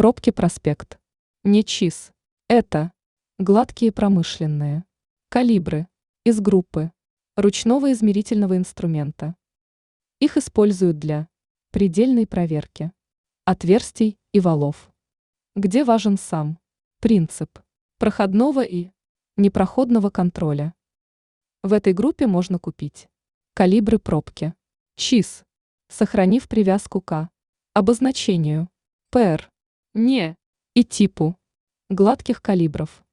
Пробки проспект. Не ЧИС. Это гладкие промышленные калибры из группы ручного измерительного инструмента. Их используют для предельной проверки отверстий и валов, где важен сам принцип проходного и непроходного контроля. В этой группе можно купить калибры пробки ЧИС, сохранив привязку к обозначению ПР, НЕ и типу гладких калибров.